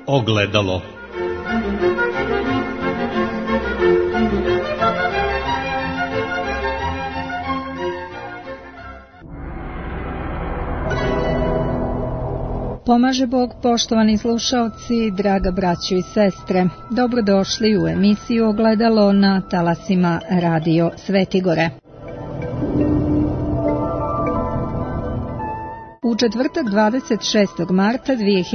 Ogledalo. Pomaže Bog, poštovani slušaoci, draga braćo i sestre. Dobrodošli u emisiju Ogledalo na talasima Radio Svetigore. U četvrtak 26. marta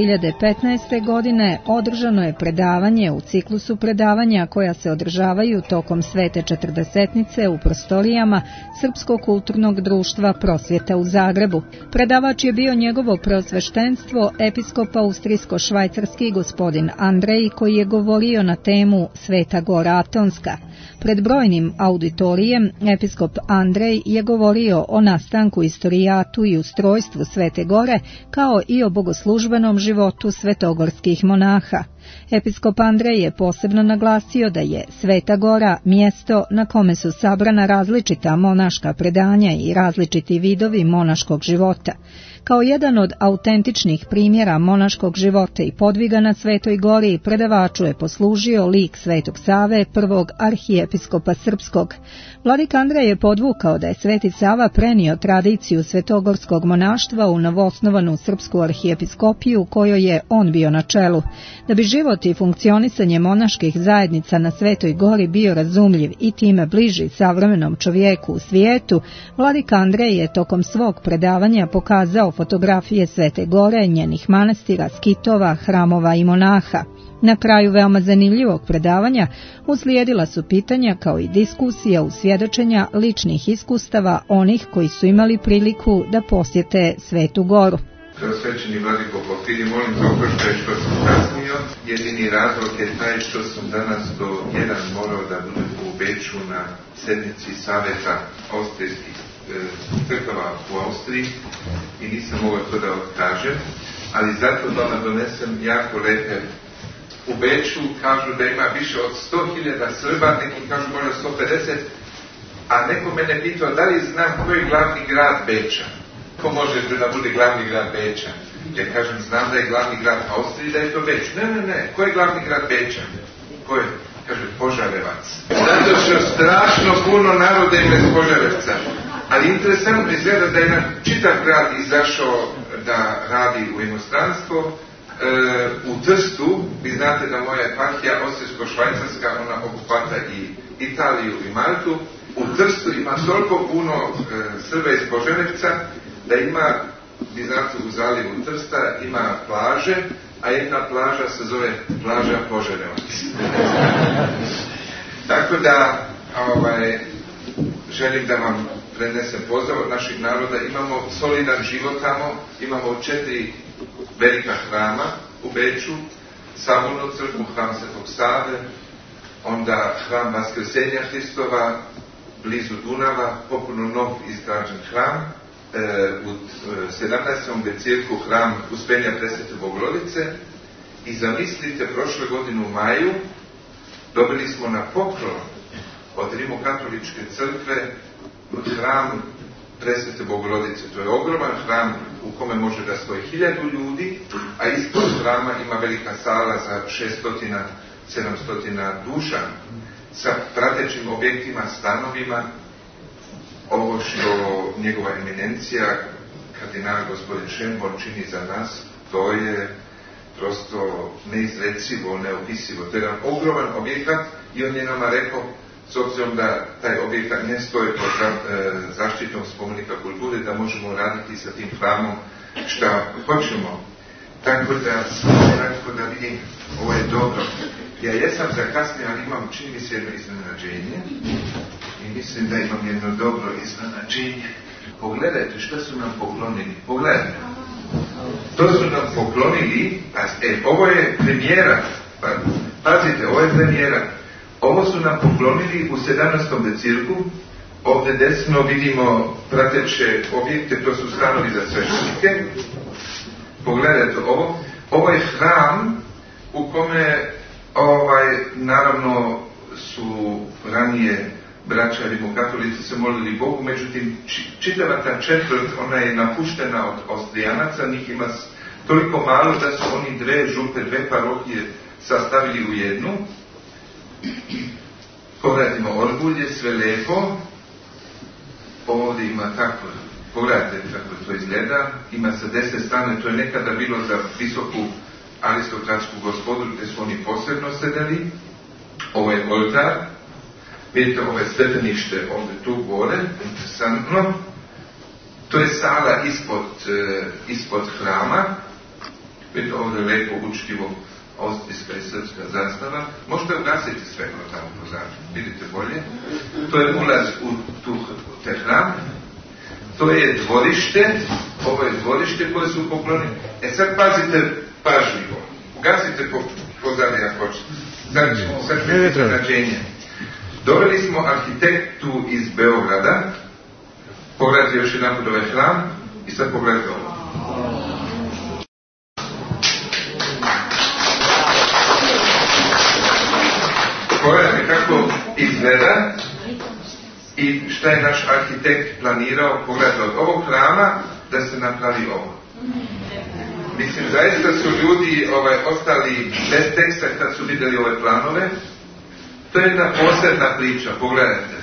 2015. godine održano je predavanje u ciklusu predavanja koja se održavaju tokom Svete Četrdesetnice u prostorijama Srpskog kulturnog društva Prosvjeta u Zagrebu. Predavač je bio njegovo preosveštenstvo episkop austrijsko-švajcarski gospodin Andrej, koji je govorio na temu Sveta Gora Atonska. Pred brojnim auditorijem episkop Andrej je govorio o nastanku, istorijatu i ustrojstvu Svete Gore, kao i o bogoslužbenom životu svetogorskih monaha. Episkop Andrej je posebno naglasio da je Sveta Gora mjesto na kome su sabrana različita monaška predanja i različiti vidovi monaškog života. Kao jedan od autentičnih primjera monaškog života i podviga na Svetoj Gori, predavaču je poslužio lik Svetog Save, prvog arhijepiskopa srpskog. Vladika Andrej je podvukao da je Sveti Sava prenio tradiciju svetogorskog monaštva u novoosnovanu srpsku arhijepiskopiju u kojoj je on bio na čelu. Da bi život i funkcionisanje monaških zajednica na Svetoj Gori bio razumljiv i time bliži savremenom čovjeku u svijetu, Vladika Andrej je tokom svog predavanja pokazao fotografije Svete Gore, njenih manastira, skitova, hramova i monaha. Na kraju veoma zanimljivog predavanja uslijedila su pitanja kao i diskusija u svjedočenja ličnih iskustava onih koji su imali priliku da posjete Svetu Goru. Svećeni vladiko Porfirije, molim za oproštaj što sam kasnio. Jedini razlog je taj što sam danas do 1 morao da budem u Beču na sednici Saveta austrijskih crkava u Austriji i nisam mogao to da odkažem, ali zato da vam donesem jako lepe. U Beču kažu da ima više od 100.000 Srba, neki kažu možda 150, a neko mene pitao da li znam koji je glavni grad Beča. Ko može da bude glavni grad Beča? Ja kažem, znam da je glavni grad Austriji, da je to Beč. Ne, ko je glavni grad Beča? Ko je? Kaže, Požarevac. Zato što strašno puno naroda ima iz Požarevca. Ali interesantno izgleda da je jedan čitav grad izašao da radi u inostranstvo. U Trstu, vi znate da moja eparhija austrijsko-švajcarska, ona obuhvata i Italiju i Maltu. U Trstu ima toliko puno Srba iz Požarevca da ima, vi znate, u zalivu Trsta ima plaže, a jedna plaža se zove plaža Požarevac. Tako da želim da vam prenesem pozdrav od naših naroda. Imamo solidan život tamo, imamo 4 velika hrama u Beču, Sabornu crkvu, hram Svetog Save, onda hram Vaskrsenja Hristova, blizu Dunava, popuno nov izgrađen hram, u 17. becirku hram Uspenja Presvete Bogorodice i zamislite, prošle godine u maju dobili smo na poklon od Rimokatoličke crkve hram Presvete Bogorodice. To je ogroman hram u kome može da stoji 1000 ljudi, a ispod hrama ima velika sala za 600-700 duša sa pratećim objektima, stanovima. Ovo što njegova eminencija, kardinal gospodin Šenborn, čini za nas, to je prosto neizrecivo, neopisivo. To je jedan ogroman objekat i on je nama rekao, s obzirom da taj objekat ne stoji pod zaštitom spomenika kulture, da možemo raditi sa tim hramom šta hoćemo. Tako da vidim, ovo je dobro. Ja jesam zakasnio, ali imam, čini mi se, jedno iznenađenje i mislim da imam jedno dobro iznenađenje. Pogledajte što su nam poklonili. Pogledajte. To su nam poklonili, ovo je premijera. Pazite, ovo je premijera. Ovo su nam poklonili u 17. decirku. Ovdje desno vidimo prateće objekte, to su stanovi za sveštenike. Pogledajte ovo. Ovo je hram u kome naravno su ranije braća rimokatolici se molili Bogu, međutim čitava ta četvrt, ona je napuštena od Austrijanaca, njih ima toliko malo da su oni dve župe, dve parohije sastavili u jednu. Pogledajmo Orgulje, sve lepo. Ovdje ima tako, pogledajte kako to izgleda. Ima sa desne strane, to je nekada bilo za visoku aristokratsku gospodu, gdje su oni posebno sedeli. Ovo je oltar. Vidite, ovo je stepenište ovdje tu gore, interesantno. To je sala ispod hrama. Vidite, ovdje je lepo učljivo austrijska i srpska zastava. Možete ugasiti sveklo tamo pozad, vidite bolje. To je ulaz u te hram. To je dvorište, ovo je dvorište koje su poklonili. Sad pazite pažljivo. Ugasite pozadnje ako hoćete. Sad ćemo značenje. Doveli smo arhitektu iz Beograda. Pogledajte još jedan put ovaj hram i sad pogledajte ovo. Pogledajte kako izgleda i šta je naš arhitekt planirao. Pogledajte od ovog hrama da se napravi ovo. Mislim, zaista su ljudi ostali bez teksta kad su vidjeli ove planove. To je jedna posebna priča, pogledajte.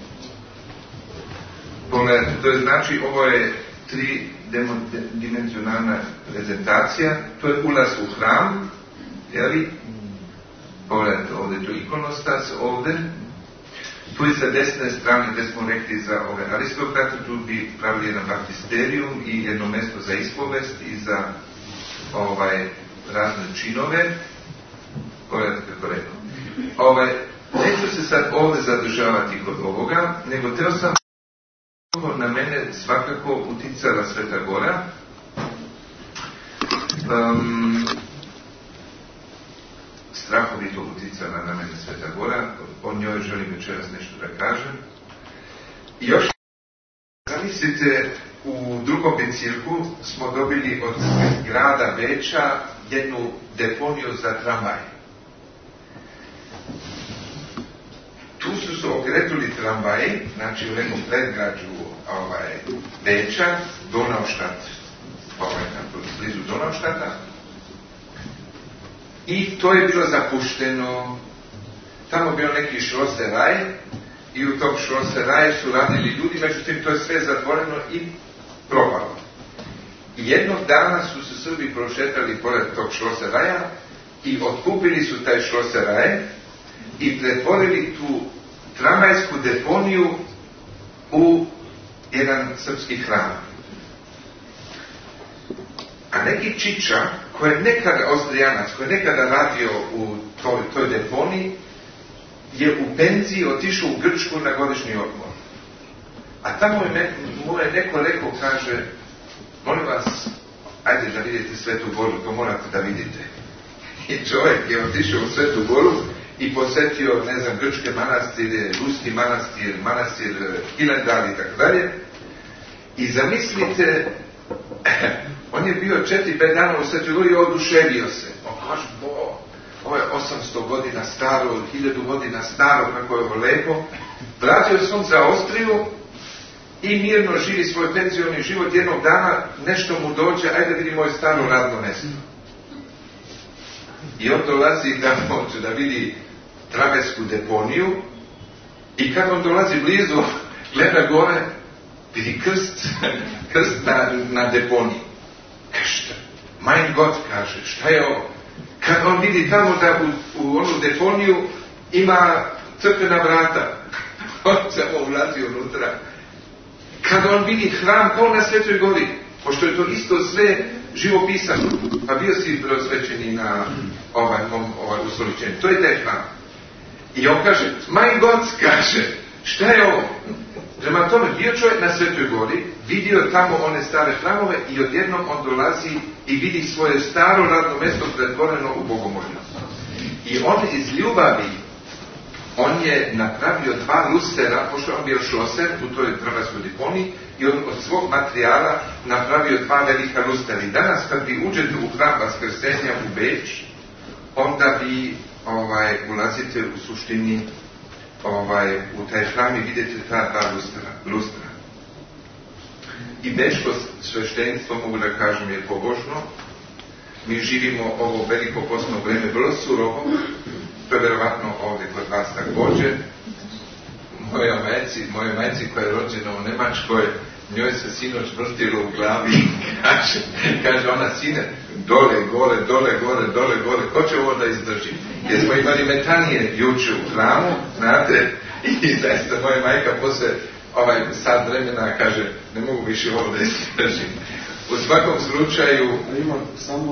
Pogledajte, to je znači, ovo je tridimenzionalna prezentacija, to je ulaz u hram, jeli? Pogledajte, ovdje je to ikonostas, ovdje. Tu je sa desne strane, gdje smo rekli za ove aristokrate, tu bi pravili jedan baptisterijum i jedno mjesto za ispovest i za razne činove. Pogledajte kako rekao. Neću se sad ovdje zadržavati kod ovoga, nego teo sam na mene svakako uticala Sveta Gora. Strahovito uticala na mene Sveta Gora, o njoj želim večeras nešto da kažem. I još zamislite, u drugom bicirku smo dobili od grada Beča jednu deponiju za tramvaj. Tu su se okretuli tramvaji, znači u nekom predgrađu Beča, Donaustadt, blizu Donaustata. I to je bilo zapušteno. Tamo bio neki šloseraj i u tom šloseraju su radili ljudi, međutim to je sve zatvoreno i propalo. I jednog dana su se Srbi prošetali pored tog šloseraja i otkupili su taj šloseraj i pretvorili tu tramvajsku deponiju u jedan srpski hram. A neki čiča, koji je nekada Austrijanac, koji je nekada radio u toj deponiji, je u penziji otišao u Grčku na godišnji odmor. A tamo mu je neko rekao, kaže, molim vas, ajde da vidite Svetu Goru, to morate da vidite. I čovjek je otišao u Svetu Goru i posjetio, ne znam, grčke manastire, ruski manastir Hilandar i tako dalje. I zamislite, on je bio 4-5 dana u Svetoj Gori i oduševio se. On kaže, ovo je 800 godina staro, 1000 godina staro, kako je ovo lepo. Vratio se on za Austriju i mirno živi svoj penzioni život. Jednog dana nešto mu dođe, ajde vidi moje staro radno mjesto. I on dolazi da vidi tramvajsku deponiju i kad on dolazi blizu, gleda gore, vidi krst na deponiji. Kaže, mein Gott, kaže, šta je ovo? Kad on vidi tamo da u onu deponiju ima crkvena vrata, on samo ulazi unutra. Kad on vidi hram kao na Svetoj Gori, pošto je to isto sve živopisano, pa bio si prosvećeni na ustoličenju, to je taj hram. I on kaže, mein Gott, kaže, šta je ovo? Prema tome, bio čovjek na Svetoj Gori, vidio tamo one stare hramove i odjednom on dolazi i vidi svoje staro radno mjesto pretvoreno u bogomolju. I on iz ljubavi, on je napravio 2 lustera, pošto on bio šloser u toj tramvajskoj deponiji, i on od svog materijala napravio 2 velika lustera. I danas kad vi uđete u hram Vaskrsenja u Beč, onda vi ulazite u suštini u taj hram i vidite ta 2 lustra. I bečko sveštenstvo, mogu da kažem, je pobožno, mi živimo ovo veliko postno vrijeme vrlo surovo, to je vjerovatno ovdje kod vas također. Moje majci koja je rođena u Njemačkoj, njoj se sinoć vrtilo u glavi i kaže ona, sine, dole, gore, ko će ovo da izdrži? Jer smo imali metanije juče u hramu, znate, i zaista moja majka posle sat vremena kaže, ne mogu više ovo da izdržim. U svakom slučaju... Ima samo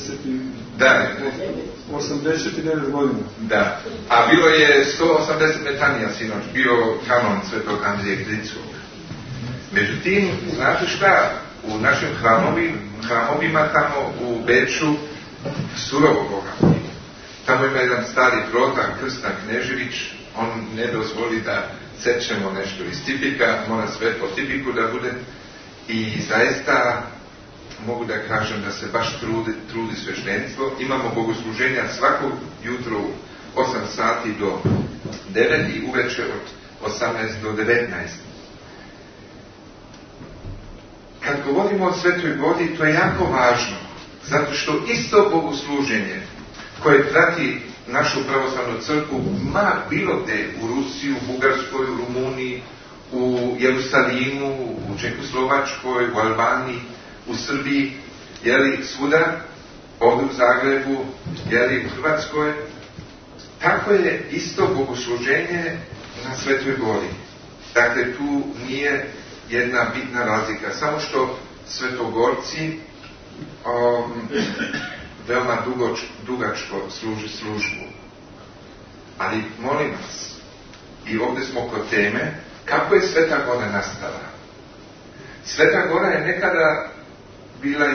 89 godina. Da, a bilo je 180 metanija sinoć, bio kanon Svetog Andrije Kricovog. Međutim, znate šta, u našim hramovima tamo u Beču surovo Boga. Tamo ima jedan stari protak, Krstan Knežević, on ne dozvoli da sečemo nešto iz tipika, mora sve po tipiku da bude. I zaista mogu da kažem da se baš trudi sveštenstvo. Imamo bogosluženja svakog jutro u 8 sati do 9 i uveče od 18 do 19. Kad govorimo o Svetoj vodi, to je jako važno, zato što isto bogosluženje koje prati našu pravoslavnu crkvu, bilo gde, u Rusiji, u Bugarskoj, u Rumuniji, u Jerusalimu, u Čekoslovačkoj, u Albaniji, u Srbiji, svuda, ovdje u Zagrebu, u Hrvatskoj, tako je isto bogosluženje na Svetoj vodi. Dakle, tu nije jedna bitna razlika, samo što svetogorci veoma dugačko služi službu. Ali molim vas, i ovdje smo kod teme, kako je Sveta Gora nastala? Sveta Gora je nekada bila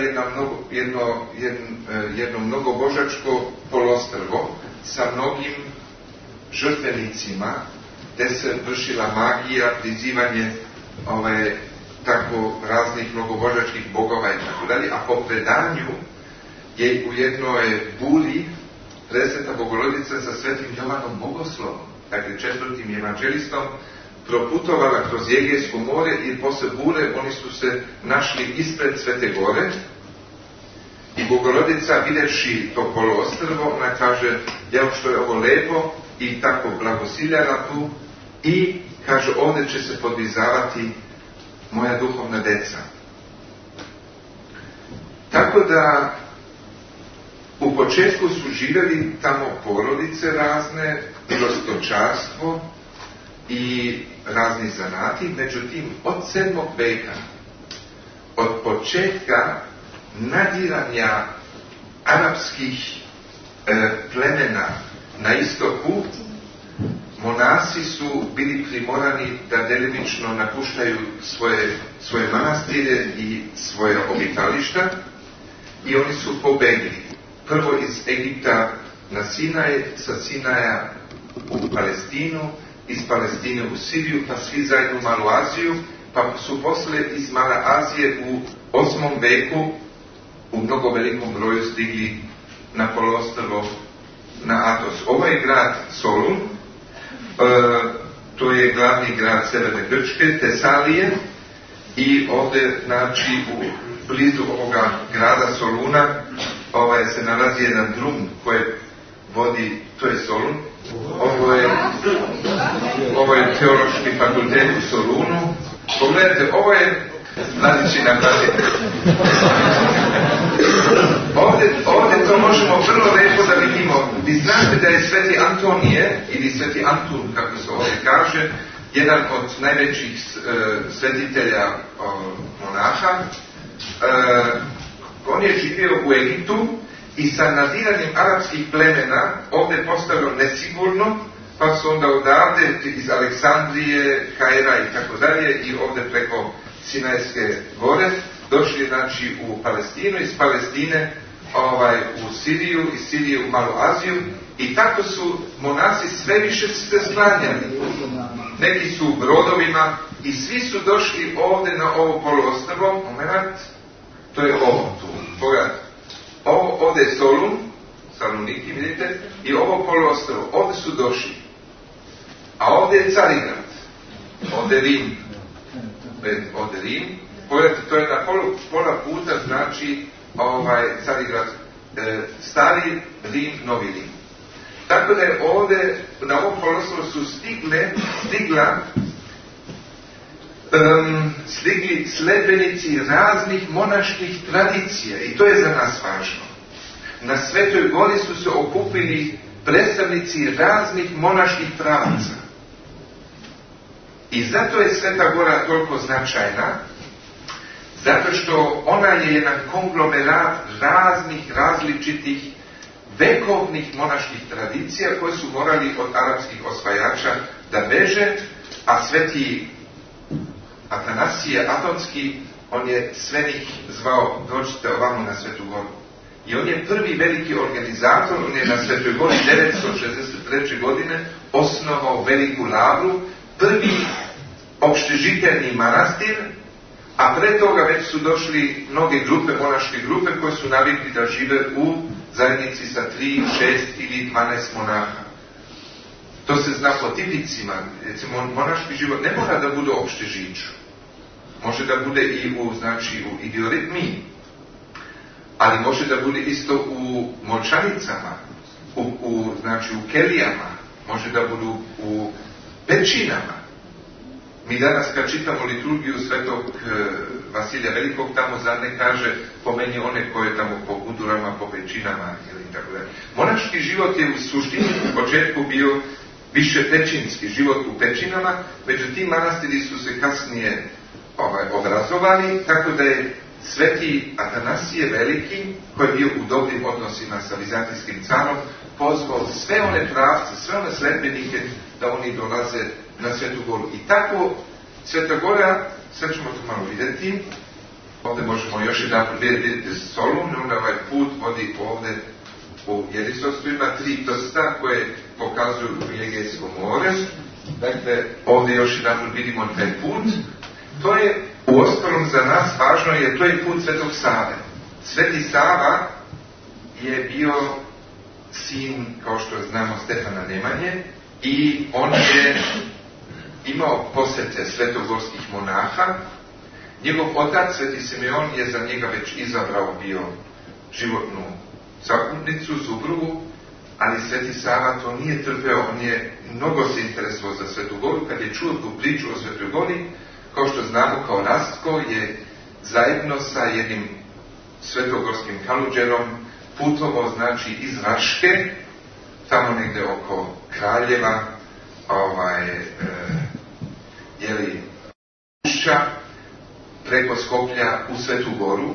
jedno mnogobožačko poluostrvo sa mnogim žrtvenicima, gdje se vršila magija, prizivanje tako raznih mnogobožačkih bogova i tako dalje, a po predanju je u jednoj buli Presveta Bogorodica sa Svetim Jovanom Bogoslovom, dakle 4. evanđelistom, proputovala kroz Egejsko more i posle bure oni su se našli ispred Svete Gore i Bogorodica, videvši to poluostrvo, ona kaže, što je ovo lepo, i tako blagosiljala tu i kaže, ovdje će se podvizavati moja duhovna deca. Tako da u početku su živjeli tamo porodice razne, bilo stočarstvo i razni zanati, međutim od 7. veka, od početka nadiranja arapskih plemena na istoku, monasi su bili primorani da delimično napuštaju svoje manastire i svoje obitališta i oni su pobegli. Prvo iz Egipta na Sinaj, sa Sinaja u Palestinu, iz Palestine u Siriju, pa svi zajedno u Malu Aziju, pa su posle iz Male Azije u 8. veku u mnogo velikom broju stigli na poluostrvo na Atos. Ovo je grad Solun, to je glavni grad Severne Grčke, Tesalije, i ovdje, znači, u blizu ovoga grada Soluna se nalazi jedan drum koji vodi, to je Solun, ovo je teološki fakultet u Solunu. Pogledajte, ovo je Vladičina planeta. Ovdje to možemo vrlo lepo da vidimo. Vi znate da je Sveti Antonije, ili Sveti Antun, kako se ovdje kaže, jedan od najvećih svetitelja monaha. On je živio u Egiptu i sa nadiranjem arapskih plemena ovdje postalo nesigurno, pa su onda odavde iz Aleksandrije, Kaira i tako dalje i ovdje preko Sinajske gore došli, znači, u Palestinu, iz Palestine u Siriju, iz Sirije u Malu Aziju, i tako su monasi sve više se sklanjali. Neki su u brodovima i svi su došli ovdje na ovo poluostrvo. Moment, to je ovo tu. Pogledajte. Ovdje je Solun, Saloniki, vidite, i ovo poluostrvo. Ovdje su došli. A ovdje je Carigrad. Ovdje Rim. Ovdje Rim. Pogledajte, to je na pola puta, znači, Carigrad stari Rim, novi Rim. Tako da je ovdje, na ovom poluostrvu su stigli sledbenici raznih monaških tradicija i to je za nas važno. Na Svetoj Gori su se okupili predstavnici raznih monaških pravaca. I zato je Sveta Gora toliko značajna, zato što ona je jedan konglomerat raznih različitih vekovnih monaških tradicija koje su morali od arapskih osvajača da beže, a sveti Atanasije Atonski, on je sve njih zvao dođite ovamo na Svetu Goru. I on je prvi veliki organizator, on je na Svetoj Gori 963. godine osnovao Veliku Lavru, prvi opštežiteljni manastir, a pre toga već su došli mnoge grupe, monaške grupe, koje su navikli da žive u zajednici sa 3, 6 ili 12 monaha. To se zna po tipicima. Recimo, monaški život ne mora da bude opšte žiču. Može da bude i u idioritmiji. Ali može da bude isto u molčanicama, u kelijama, može da budu u pećinama. Mi danas kad čitamo liturgiju Svetog Vasilija Velikog, tamo zadnje kaže pomeni one koje tamo po gudurama, po pećinama ili tako da. Monaški život je u suštini u početku bio više pećinski život u pećinama, međutim manastiri su se kasnije obrazovali, tako da je sveti Atanasije Veliki, koji je bio u dobrim odnosima sa vizantijskim carom, pozvao sve one pravce, sve one sledbenike da oni dolaze na Svetu Goru. I tako Sveta Gora, sad ćemo to malo vidjeti, ovdje možemo još jedan vidjeti Solun, onda ovaj put vodi ovdje u Jerisostu, ima 3 prsta koje pokazuju u Egejsko more. Dakle, ovdje još jedan vidimo taj put. To je u ostalom za nas važno, jer to je put Svetog Save. Sveti Sava je bio sin, kao što znamo, Stefana Nemanje, i on je imao posete svetogorskih monaha. Njegov otac, Sveti Simeon, je za njega već izabrao bio životnu zakupnicu, suprugu, ali Sveti Sava to nije trpeo, on je mnogo se interesovao za Svetu Goru. Kad je čuo tu priču o Svetoj Gori, kao što znamo, kao Rastko je zajedno sa jednim svetogorskim kaluđerom putovao, iz Raške, tamo negdje oko Kraljeva, Ušća, preko Skoplja u Svetu Goru.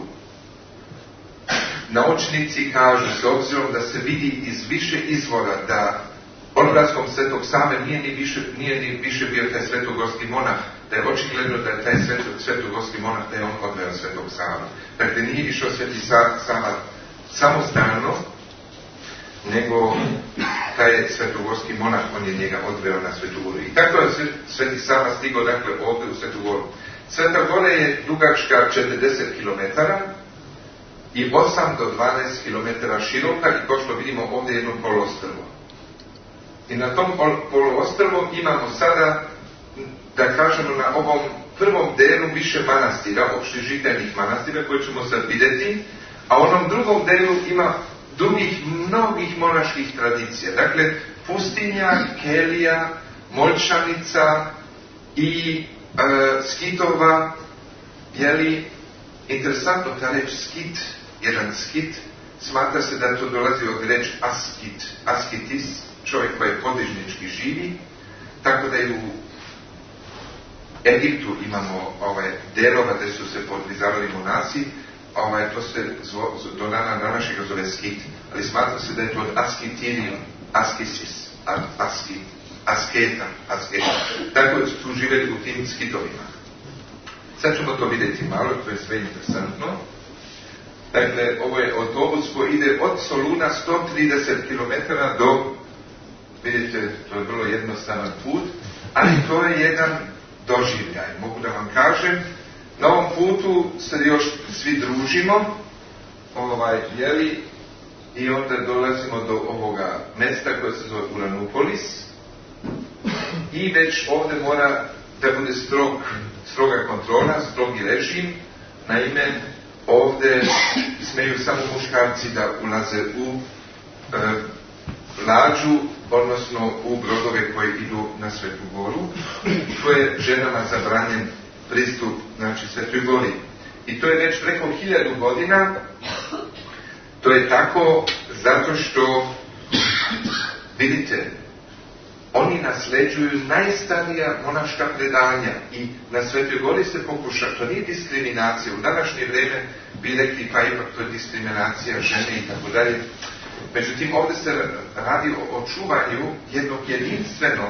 Naučnici kažu, s obzirom da se vidi iz više izvora da odlaskom Svetog Save nije ni više bio taj svetogorski monah, da je očigledno da je taj svetogorski monah, da je on odveo Svetog Sava. Dakle, nije išao Sveti Sava samostalno, nego taj svetogorski monah, on je njega odveo na Svetu Goru. I tako je Sveti Sava stigao, dakle, ovdje u Svetu Goru. Sveta Gora je dugačka 40 km i 8 do 12 km široka, i kao što vidimo ovdje jedno poluostrvo. I na tom poluostrvu imamo sada, da kažemo, na ovom prvom delu više manastira, opštežiteljnih manastira, koje ćemo sad vidjeti, a u onom drugom delu ima drugih mnogih monaških tradicija. Dakle, pustinja, kelija, molčanica i skitova, interesantno ta reč skit, jedan skit, smatra se da to dolazi od reč askit, askitis, čovjek koji podižnički živi, tako da i u Egiptu imamo delova gdje su se podvizavali monasi, to se do dana današnjega zove skit, ali smatra se da je to od askitirium, askisis, asketa. Tako su živjeli u tim skitovima. Sad ćemo to vidjeti malo, to je sve interesantno. Dakle, ovo je autobus koji ide od Soluna 130 km do, vidite, to je vrlo jednostavan put, ali to je jedan doživljaj. Mogu da vam kažem, na ovom putu se još svi družimo, i onda dolazimo do ovoga mesta koje se zove Uranupolis, i već ovdje mora da bude stroga kontrola, strogi režim. Naime, ovdje smeju samo muškarci da ulaze u lađu, odnosno u brodove koji idu na Svetu Goru. To je ženama zabranjen pristup, znači, Svetoj Gori. I to je već preko 1000 godina. To je tako zato što, vidite, oni nasleđuju najstarija monaška predanja i na Svetoj Gori se pokuša, to nije diskriminacija, u današnje vrijeme bi rekli pa ipak to je diskriminacija žene i tako dalje. Međutim, ovdje se radi o očuvanju jednog jedinstvenog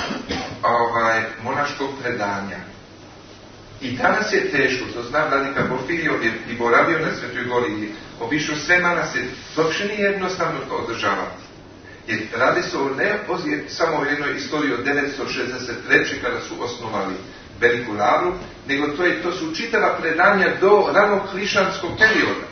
monaškog predanja. I danas je teško, to znam vladika Porfirije, on je i boravio na Svetoj Gori i obišao sve manastire, to uopće nije jednostavno to održavati. Jer radi se samo o jednoj istoriji od 963. kada su osnovali Veliku Lavru, nego to su čitava predanja do ranog hrišćanskog perioda.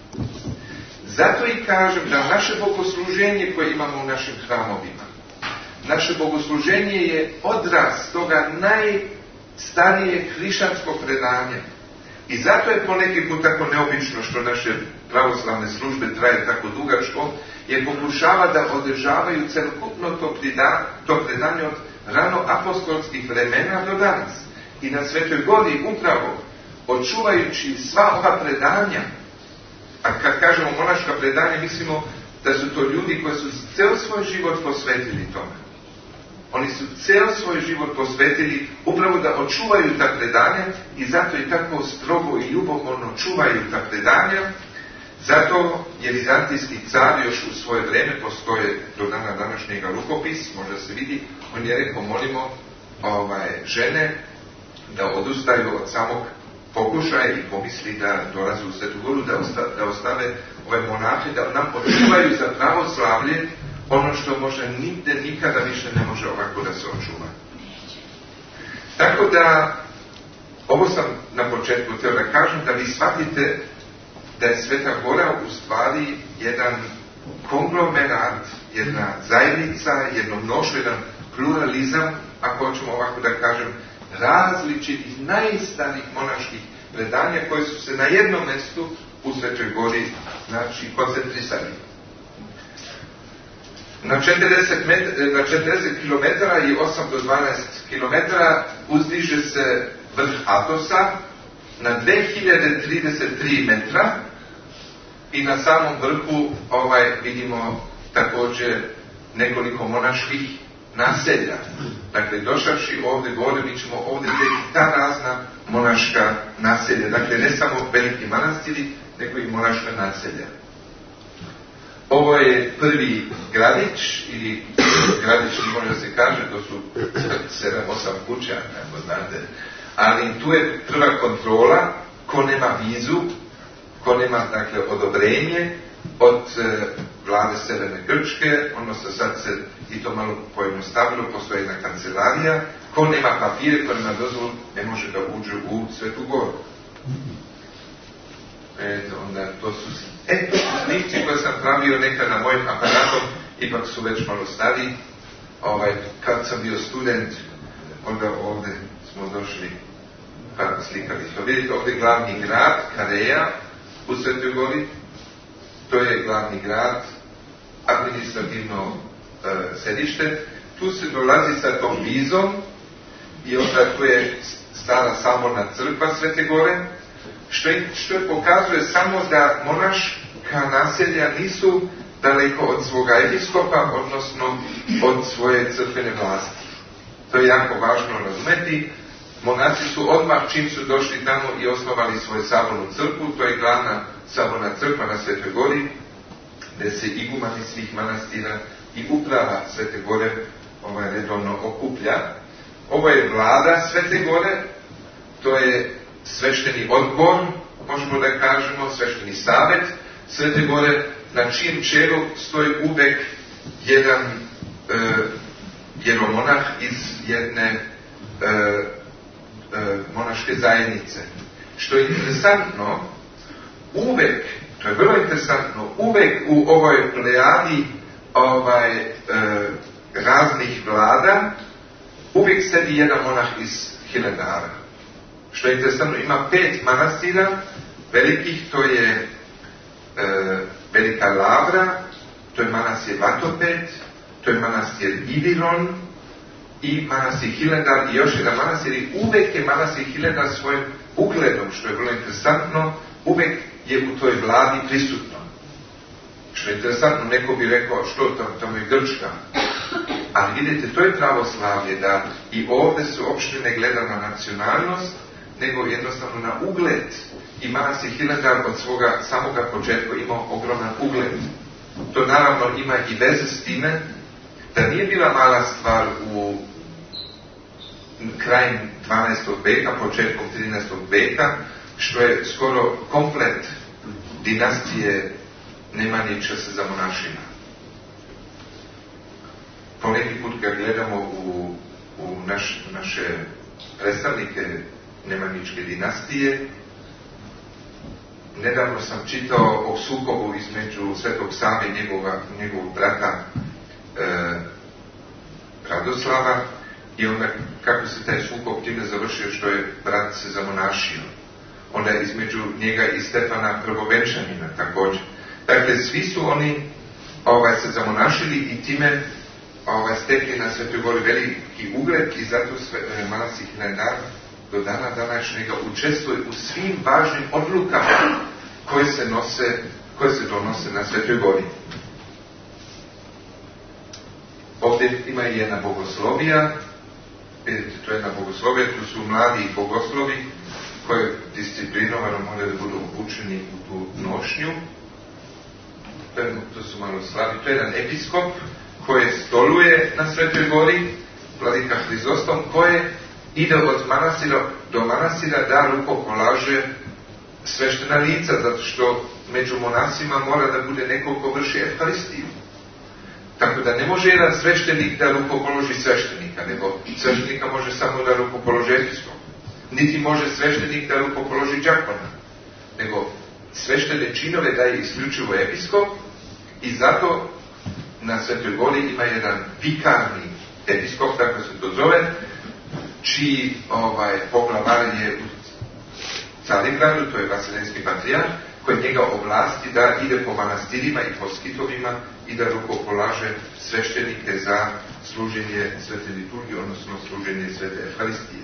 Zato i kažem da naše bogosluženje koje imamo u našim hramovima, naše bogosluženje je odraz toga najstarijeg hrišćanskog predanja. I zato je poneki put tako neobično što naše pravoslavne službe traje tako dugačko, jer pokušava da održavaju celokupno to predanje od rano apostolskih vremena do danas. I na Svetoj Gori upravo očuvajući sva ova predanja, a kad kažemo monaška predanja, mislimo da su to ljudi koji su ceo svoj život posvetili tome. Oni su ceo svoj život posvetili upravo da očuvaju ta predanja i zato i tako strogo i ljubomorno čuvaju ta predanja. Zato je vizantijski car još u svoje vrijeme, postoje do dana današnjega rukopis, možda se vidi, on je rekao, molimo žene da odustaju od samog pokušaja i pomisli da dolaze u Svetu Goru, da ostave ove monahe, da nam očuvaju za pravoslavlje ono što može nigde nikada više ne može ovako da se očuva. Tako da, ovo sam na početku htio da kažem, da vi shvatite da je Sveta Gora u stvari jedan konglomerat, jedna zajednica, jedno mnoštvo, jedan pluralizam, ako hoćemo ovako da kažem, različitih najstarijih monaških predanja koje su se na jednom mjestu u Svetoj Gori, znači, koncentrisali. Na 40 km i 8 do 12 km uzdiže se vrh Atosa na 2033 metra i na samom vrhu vidimo također nekoliko monaških naselja. Dakle, došavši ovdje gore, mi ćemo ovdje vidjeti ta razna monaška naselja. Dakle, ne samo veliki manastiri, nego i monaška naselja. Ovo je prvi gradić, ili gradić može da se kaže, to su 7-8 kuća, ako znate. Ali tu je prva kontrola, ko nema vizu, ko nema, dakle, odobrenje od vlade Severne Grčke, odnosno sad se i to malo pojednostavilo, postoji jedna kancelarija, ko nema papire, ko nema dozvolu, ne može da uđe u Svetu Goru. Eto, onda to su snimci koje sam pravio nekada mojim aparatom, ipak su već malo stariji. Kad sam bio student, onda ovdje smo došli pa slikali to. Vidite, ovdje je glavni grad, Kareja, u Svetoj Gori. To je glavni grad, administrativno sedište. Tu se dolazi sa tom vizom i onda tu je stara samorna crkva Svete Gore, što pokazuje samo da monaška naselja nisu daleko od svoga episkopa, odnosno od svoje crkvene vlasti. To je jako važno razumeti. Monasi su odmah čim su došli tamo i osnovali svoju sabornu crkvu, to je glavna saborna crkva na Svetoj Gori, gdje se igumani svih manastira i uprava Svete Gore redovno okuplja. Ovo je vlada Svete Gore, to je svešteni odbor, možemo da kažemo, svešteni savjet Svete Gore, na čijem čelu stoji uvek jedan jeromonah iz jedne monaške zajednice. Što je interesantno, uvek, to je vrlo interesantno, uvek u ovoj plejadi raznih vlada, uvijek sedi jedan monah iz Hilandara. Što je interesantno, ima 5 manastira, velikih, to je Velika Lavra, to je manastir Vatopet, to je manastir Iviron i manastir Hilandar i još jedan manastir. I uvek je manastir Hilandar svojim ugledom, što je vrlo interesantno, uvek je u toj vladi prisutno. Što je interesantno, neko bi rekao što tamo je Grčka. Ali vidite, to je pravoslavlje, da i ovdje su opštine gleda na nacionalnost, nego jednostavno na ugled. I manastir Hilandar od svoga samoga početka imao ogroman ugled. To naravno ima i veze s time da nije bila mala stvar u krajem 12. veka, početkom 13. veka, što je skoro komplet dinastije Nemanjića se zamonašila. Poneki put kad gledamo u naše predstavnike Nemanjičke dinastije, nedavno sam čitao o sukobu između Svetog Save i njegovog brata Radoslava i onda kako se taj sukob time završio što je brat se zamonašio. Onda između njega i Stefana Prvovenčanina također. Dakle, svi su oni se zamonašili i time stekli na Svetoj Gori veliki ugled i zato manastir Hilandar do dana današnjega učestvuje u svim važnim odlukama koje se donose na Svetoj Gori. Ovdje ima i jedna bogoslovija, vidite, to je jedna bogoslovija, tu su mladi bogoslovi koji disciplinovano moraju da budu obučeni u tu nošnju. To su malo slabi. To je jedan episkop koji stoluje na Svetoj Gori, vladika Hrizostom, koji ide od manastira do manastira da rukopolaže sveštena lica, zato što među monasima mora da bude neko ko vrši evharistiju. Tako da ne može jedan sveštenik da rukopoloži sveštenika, nego sveštenika može samo da rukopoloži episkop. Niti može sveštenik da rukopoloži đakona, nego sveštene činove daje isključivo episkop i zato na Svetoj Gori ima jedan vikarni episkop, tako se to zove, čiji poglavar je u Carigradu, to je Vaseljenski patrijarh, koji njega ovlasti da ide po manastirima i po skitovima i da rukopolaže sveštenike za služenje svete liturgije, odnosno služenje svete evharistije.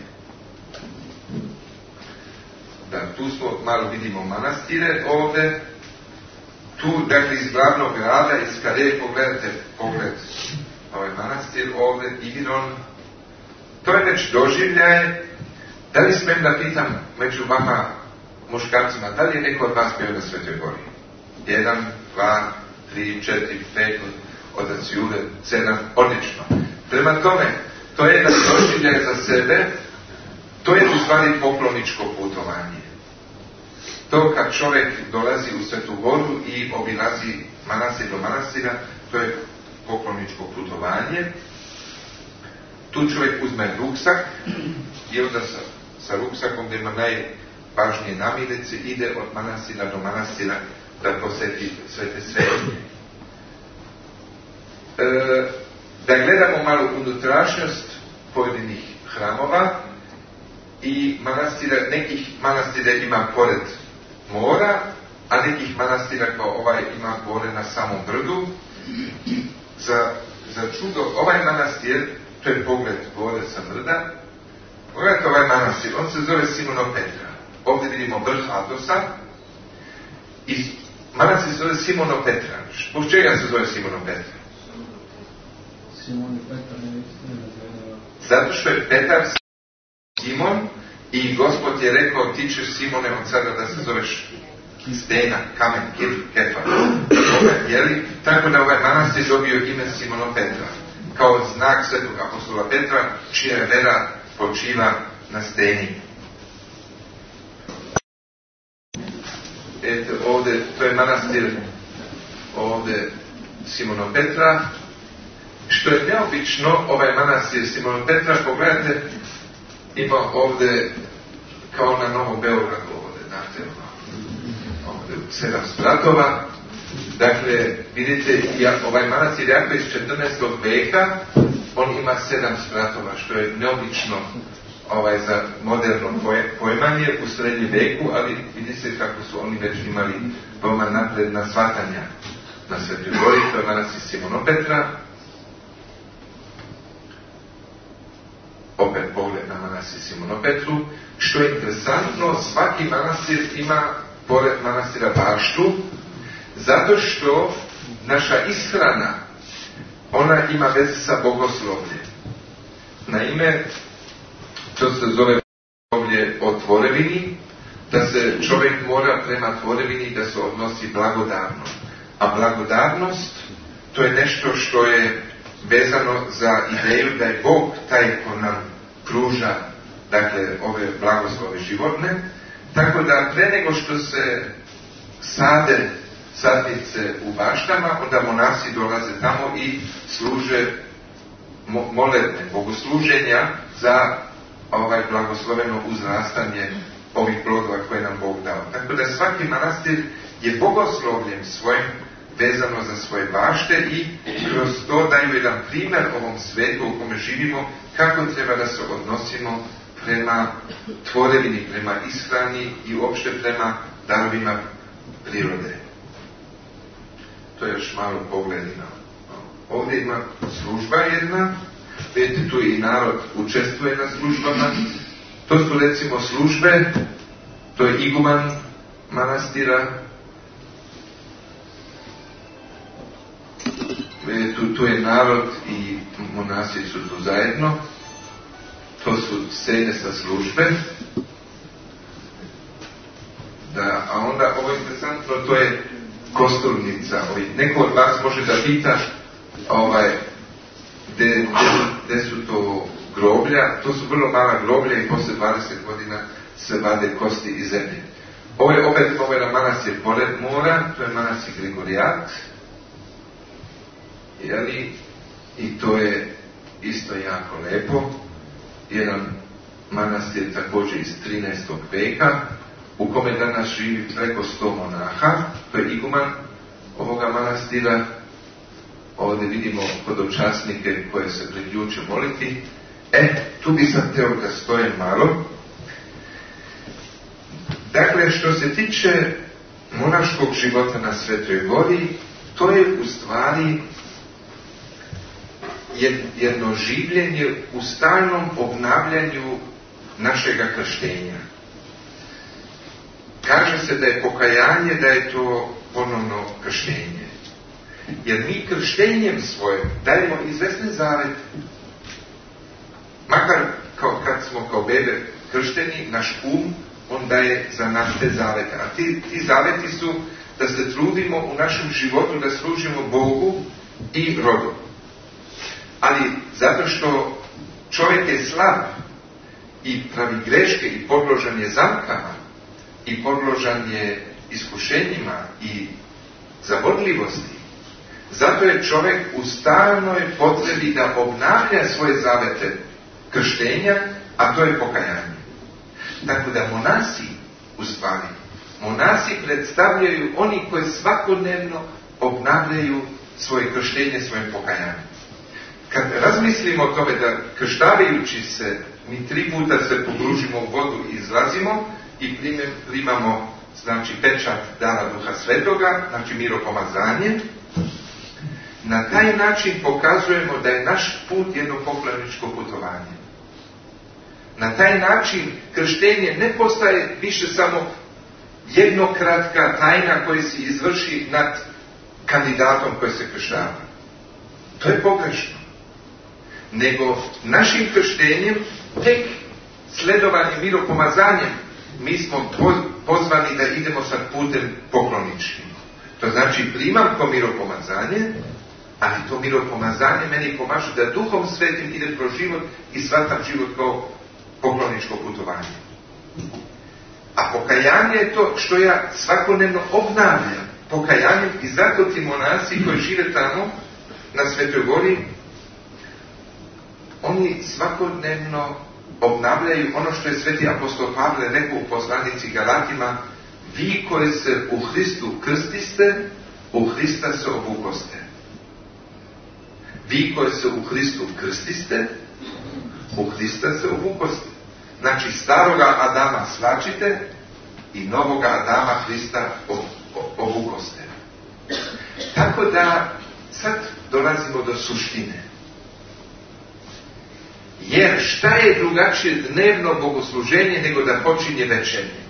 Da, tu smo, malo vidimo manastire ovdje. Tu, dakle, iz glavnog grada, iz Kareje, pogledajte pogled ovaj manastir ovdje, Iviron. To je već doživljaj. Da li smijem da pitam među vama muškarcima, da li je neko od vas bio na Svetoj Gori? 1, 2, 3, 4, 5, otac Jure, 7, odlično. Prema tome, to je jedan doživljaj za sebe, to je u stvari pokloničko putovanje. To kad čovjek dolazi u Svetu Goru i obilazi manastir do manastira, to je pokloničko putovanje. Tu čovjek uzme ruksak i onda sa ruksakom gdje ima najvažnije namirnice ide od manastira do manastira da posjeti svete svetinje. Da gledamo malo unutrašnjost pojedinih hramova i manastira, nekih manastira ima pored mora, a nekih manastira kao ovaj ima gore na samom brdu. Za čudo, ovaj manastir, to je pogled gore sa brda, pogledajte ovaj manastir, on se zove Simono Petra. Ovdje vidimo vrh Atosa i manastir se zove Simono Petra. Zbog čega se zove Simono Petra? Zato što je Petar Simon i Gospod je rekao ti ćeš Simone od sada da se zoveš stena, kamen, kefa. Tako da ovaj manastir dobio ime Simono Petra kao znak svetog apostola Petra čija vera počiva na steni. Eto ovdje, to je manastir ovdje Simono Petra. Što je neobično, ovaj manastir Simono Petra, pogledajte, ima ovdje kao na Novom Beogradu ovdje, znate, ovdje 7 spratova. Dakle, vidite, ovaj manastir jako iz 14. veka, on ima 7 spratova, što je neobično za moderno pojmanje u srednjem veku, ali vidi se kako su oni već imali veoma napredna shvatanja na Svetoj Gori. To je manastir Simonopetra. Opet pogled na manastir Simonopetru. Što je interesantno, svaki manastir ima pored manastira baštu, zato što naša ishrana, ona ima veze sa bogoslovljem. Naime, to se zove bogoslovlje o tvorevini, da se čovjek mora prema tvorevini da se odnosi blagodarno. A blagodarnost, to je nešto što je vezano za ideju da je Bog taj ko nam pruža, dakle, ove blagoslove životne, tako da pre nego što se sade sadnice u baštama, onda monasi dolaze tamo i služe molitve, bogosluženja za blagosloveno uzrastanje ovih plodova koje nam Bog dao. Tako da svaki manastir je bogoslovljem svojim vezano za svoje bašte i kroz to daju jedan primjer ovom svijetu u kome živimo, kako treba da se odnosimo prema tvorevini, prema ishrani i uopšte prema darovima prirode. To je još malo pogledino. Ovdje ima služba jedna, vidite tu i narod učestvuje na službama. To su recimo službe, to je iguman manastira, tu je narod i monasi su tu zajedno. To su scene sa službe. Da, a onda ovo je interesantno, to je kosturnica. Neko od vas može da pita gde su to groblja. To su vrlo mala groblja i posle 20 godina se vade kosti iz zemlje. Ovo je opet na manastir pored mora, to je manastir Grigorijat. I to je isto jako lepo. Jedan manastir također iz 13. veka, u kome danas živi preko 100 monaha. To je iguman ovoga manastira. Ovdje vidimo hodočasnike koje se priključe moliti. Tu bi sam teo da stojem malo. Dakle, što se tiče monaškog života na Svetoj Gori, to je u stvari jedno življenje u stalnom obnavljanju našega krštenja. Kaže se da je pokajanje, da je to ponovno krštenje. Jer mi krštenjem svojim dajemo izvesne zavete. Makar kad smo kao bebe kršteni, naš on daje za nas te zavete. A ti zaveti su da se trudimo u našem životu da služimo Bogu i rodu. Ali zato što čovjek je slab i pravi greške i podložan je zamkama i podložan je iskušenjima i zavodljivosti, zato je čovjek u stalnoj potrebi da obnavlja svoje zavete krštenja, a to je pokajanje. Tako da monasi predstavljaju oni koji svakodnevno obnavljaju svoje krštenje svojim pokajanjem. Kad razmislimo o tome da krštavajući se, mi 3 puta se pogružimo u vodu i izlazimo i primamo, znači, pečat dara Duha Svetoga, znači miropomazanje, na taj način pokazujemo da je naš put jedno pokloničko putovanje. Na taj način krštenje ne postaje više samo jednokratka tajna koja se izvrši nad kandidatom koji se krštava. To je pogrešno. Nego našim krštenjem, tek sledovanjem miropomazanjem, mi smo pozvani da idemo sad putem pokloničkim. To znači primam ko miropomazanje, ali to miropomazanje meni pomaže da Duhom Svetim idem kroz život i shvatam život kao pokloničko putovanje. A pokajanje je to što ja svakodnevno obnavljam pokajanjem i zato ti monasi koji žive tamo na Svetoj Gori, oni svakodnevno obnavljaju ono što je sveti apostol Pavle rekao u poslanici Galatima: vi koji se u Hristu krstiste, u Hrista se obukoste. Vi koji se u Hristu krstiste, u Hrista se obukoste. Znači, staroga Adama svlačite i novoga Adama Hrista obukoste. Tako da, sad dolazimo do suštine. Jer šta je drugačije dnevno bogosluženje nego da počinje večernje?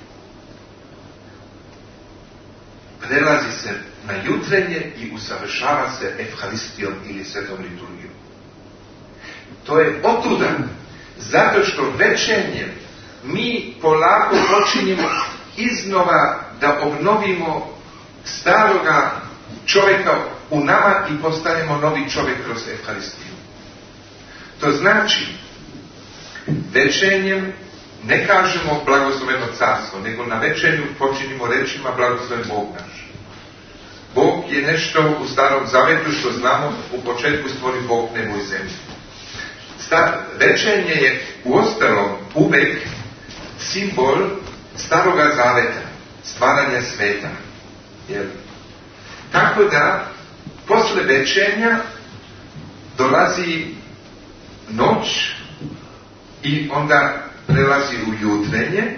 Prelazi se na jutrenje i usavršava se evharistijom ili svetom liturgijom. To je otuda, zato što večernjem mi polako počinjemo iznova da obnovimo staroga čovjeka u nama i postanemo novi čovjek kroz evharistiju. To znači, večernjem ne kažemo blagosloveno carstvo, nego na večernju počinimo rečima blagosloven Bog naš. Bog je nešto u Starom Zavetu što znamo, u početku stvori Bog nebo i zemlju. Večernje je uostalom uvek simbol Staroga Zaveta, stvaranja sveta. Tako da, posle večernja dolazi noć i onda prelazi u jutrenje,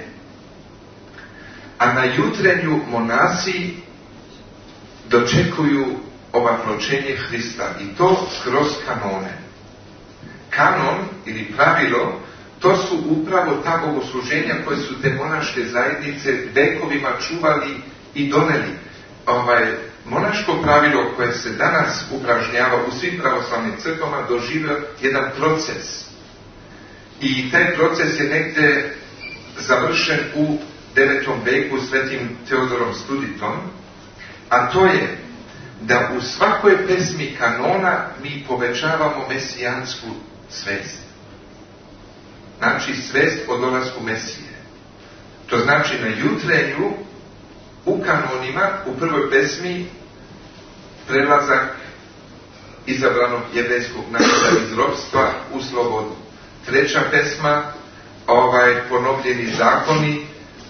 a na jutrenju monasi dočekuju obapločenje Hrista i to kroz kanone. Kanon ili pravilo, to su upravo ta bogosluženja koje su te monaške zajednice vekovima čuvali i doneli. Monaško pravilo koje se danas upražnjava u svim pravoslavnim crkvama doživio jedan proces. I taj proces je negde završen u 9. veku svetim Teodorom Studitom, a to je da u svakoj pesmi kanona mi povećavamo mesijansku svest. Znači svest o dolasku Mesije. To znači na jutrenju u kanonima, u prvoj pesmi, prelazak izabranog jevrejskog naroda iz ropstva u slobodu. Treća pesma, ponovljeni zakoni,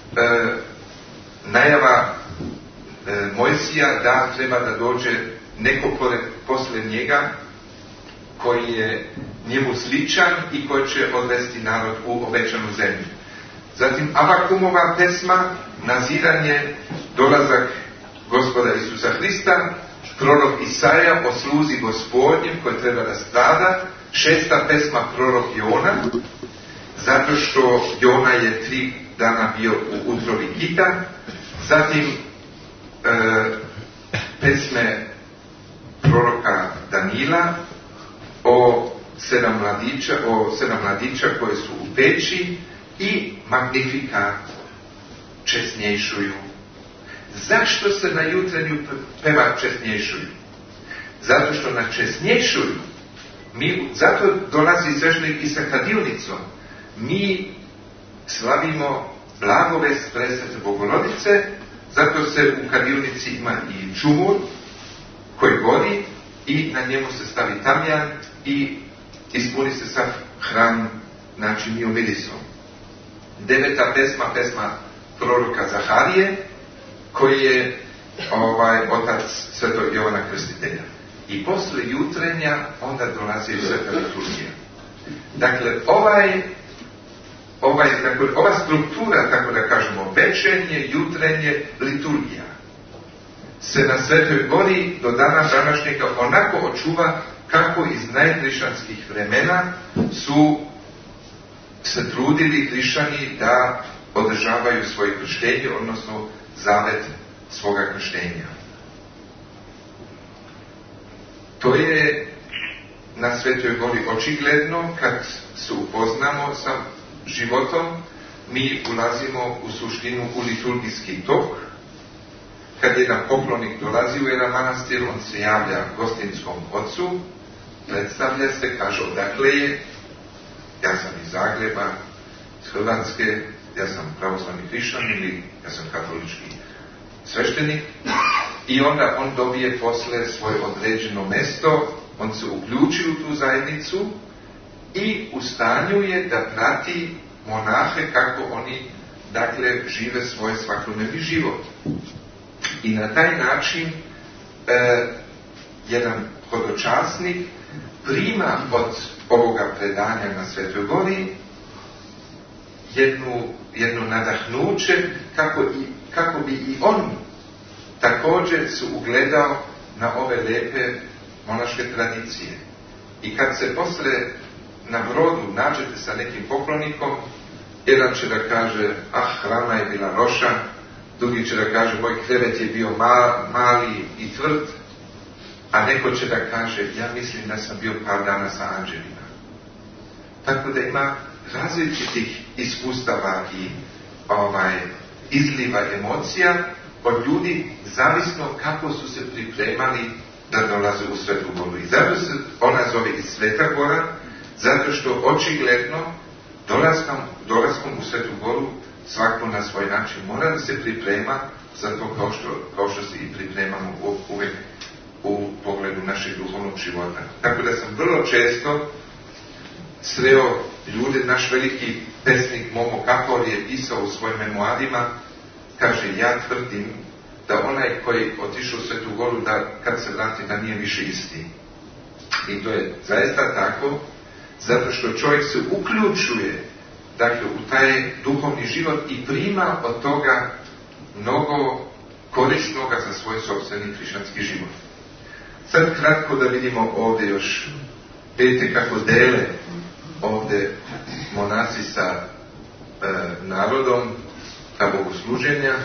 najava Mojsija da treba da dođe neko posle njega koji je njemu sličan i koji će odvesti narod u obećanu zemlju. Zatim Avakumova pesma, naziranje, dolazak Gospoda Isusa Hrista, prorok Isaja o sluzi Gospodnjem koji treba da strada, 6. pesma prorok Jona, zato što Jona je 3 dana bio u utrobi kita, zatim pesme proroka Danila o 7 mladića koji su u peći i Magnifikat česnjejšuju. Zašto se na jutrenju peva česnjejšuju? Zato što na česnjejšuju zato dolazi svećenik i sa kadilnicom. Mi slavimo blagovest presvete Bogorodice, zato se u kadilnici ima i čumur koji gori i na njemu se stavi tamjan i ispuni se sav hram, znači miomirisom. 9. pesma proroka Zaharije, koji je otac svetog Jovana Krstitelja. I posle jutrenja onda dolazi sveta liturgija. Dakle, ova struktura, tako da kažemo, večernje, jutrenje, liturgija, se na Svetoj Gori do dana današnjega onako očuva kako iz najhrišćanskih vremena su se trudili hrišćani da održavaju svoje krštenje, odnosno zavet svoga krštenja. To je na Svetoj Gori očigledno. Kad se upoznamo sa životom, mi ulazimo u suštinu u liturgijski tok. Kad jedan poklonik dolazi u jedan manastir, on se javlja gostinskom ocu, predstavlja se, kaže odakle je, ja sam iz Zagreba, iz Hrvatske, ja sam pravoslavni hrišćan ili ja sam katolički sveštenik, i onda on dobije posle svoje određeno mesto, on se uključi u tu zajednicu i u stanju je da prati monahe kako oni, dakle, žive svoj svakodnevni život. I na taj način jedan hodočasnik prima od ovoga predanja na Svetoj Gori jedno nadahnuće kako bi i on također se ugledao na ove lepe monaške tradicije. I kad se posle na brodu nađete sa nekim poklonikom, jedan će da kaže, hrana je bila loša, drugi će da kaže, moj krevet je bio mali i tvrd, a neko će da kaže, ja mislim da sam bio par dana sa anđelima. Tako da ima različitih iskustava i izliva emocija od ljudi, zavisno kako su se pripremali da dolaze u Svetu Goru. I zato se ona zove i Sveta Gora, zato što očigledno dolaskom u Svetu Goru svako na svoj način mora da se priprema za to kao što se i pripremamo uvijek u pogledu našeg duhovnog života. Tako da sam vrlo često sreo ljude, naš veliki pesnik Momo Kapor je pisao u svojim memoarima, kaže, ja tvrdim da onaj koji otišao u Svetu Goru, da kad se vrati da nije više isti. I to je zaista tako, zato što čovjek se uključuje dakle u taj duhovni život i prima od toga mnogo korisnoga za svoj sopstveni hrišćanski život. Sad kratko da vidimo ovdje još, vidite kako dele ovdje monasi sa narodom ta bogosluženja.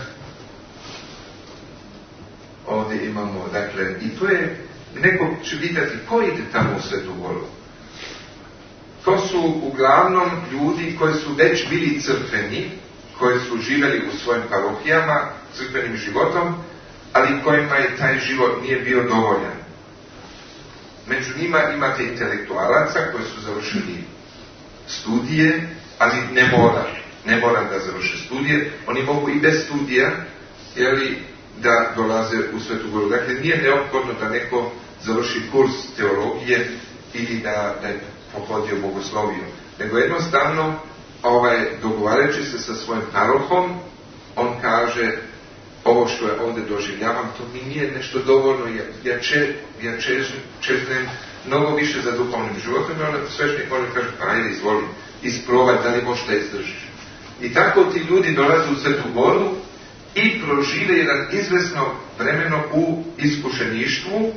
Ovdje imamo, dakle, i to je, neko će vidjeti ko ide tamo u Svetu Goru. To su uglavnom ljudi koji su već bili crkveni, koji su živjeli u svojim parohijama, crkvenim životom, ali kojima je taj život nije bio dovoljan. Među njima imate intelektualaca koji su završili studije, ali ne mora da završe studije. Oni mogu i bez studija, da dolaze u Svetu Goru. Dakle, nije neophodno da neko završi kurs teologije ili da je pohodio bogosloviju, nego jednostavno dogovarajući se sa svojim parohom, on kaže, ovo što je ovdje doživljavam, to mi nije nešto dovoljno, ja čeznem mnogo više za duhovnim životom, i onda svešnik može kaže, ajde izvoli, isprobaj, da li možeš da izdržiš. I tako ti ljudi dolaze u Svetu Goru i prožive jedan izvesno vremeno u iskušeništvu,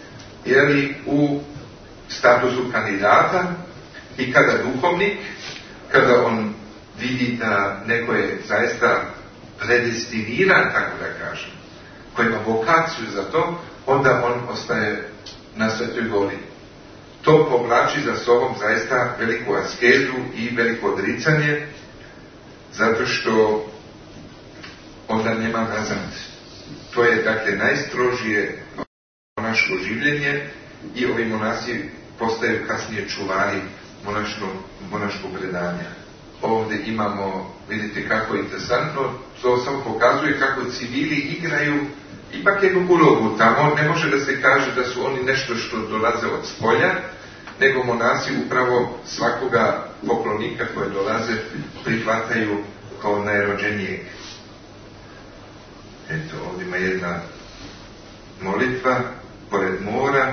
u statusu kandidata, i kada duhovnik, kada on vidi da neko je zaista predestiniran, tako da kažem, koji ima vokaciju za to, onda on ostaje na Svetoj Gori. To povlači za sobom zaista veliku askezu i veliko odricanje, zato što onda nema nazad. To je, dakle, najstrožije monaško življenje i ovi monasi postaju kasnije čuvari monaškog predanja. Ovdje imamo, vidite kako je interesantno, to samo pokazuje kako civili igraju ipak jednu ulogu tamo. Ne može da se kaže da su oni nešto što dolaze od spolja, nego monasi upravo svakoga poklonika koje dolaze prihvataju kao najrođenijeg. Eto, ovdje ima jedna molitva pored mora.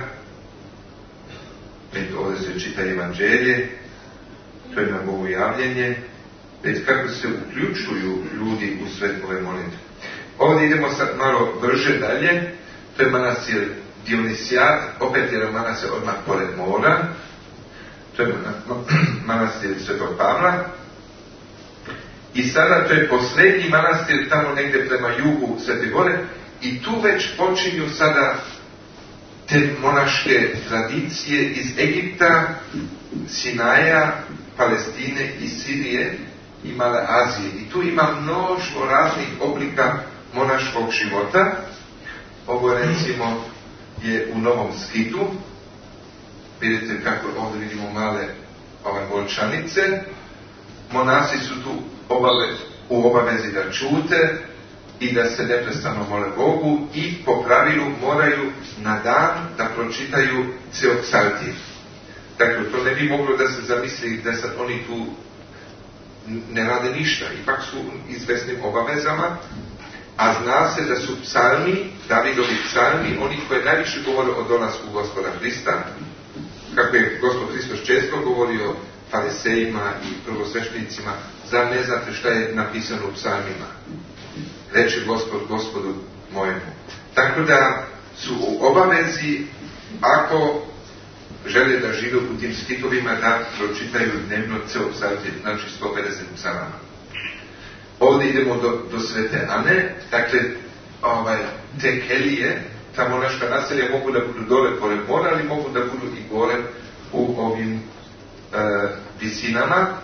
Eto, ovdje se čita evanđelje, to je na Bogu javljenje. Vidite kako se uključuju ljudi u sve ove molitve. Ovdje idemo sad malo brže dalje. To je manastir Dionisijat, opet jedan manastir odmah pored mora. To je manastir Svetog Pavla. I sada to je posljednji manastir tamo negdje prema jugu Svete Gore, i tu već počinju sada te monaške tradicije iz Egipta, Sinaja, Palestine i Sirije i Male Azije. I tu ima mnoštvo raznih oblika monaškog života. Ovo recimo je u Novom Skitu. Vidite kako ovdje vidimo male volčanice. Monasi su tu u obavezi da čute i da se neprestano mole Bogu, i po pravilu moraju na dan da pročitaju ceo psaltir. Dakle, to ne bi moglo da se zamisli da sad oni tu ne rade ništa, ipak su izvesnim obavezama, a zna se da su psalmi, Davidovi psalmi, oni koji najviše govore o dolasku Gospoda Hrista, kako je Gospod Hristos često govorio farisejima i prvosveštenicima: zar ne znate šta je napisano u psalmima? Reče Gospod Gospodu mojemu. Tako da su u obavezi, ako žele da žive u tim stihovima, da pročitaju dnevno ceo psalm, znači 150 psalama. Ovdje idemo do svete, a ne, dakle, te kelije, ta monaška naselja mogu da budu dole pored mora, ali mogu da budu i gore u ovim visinama.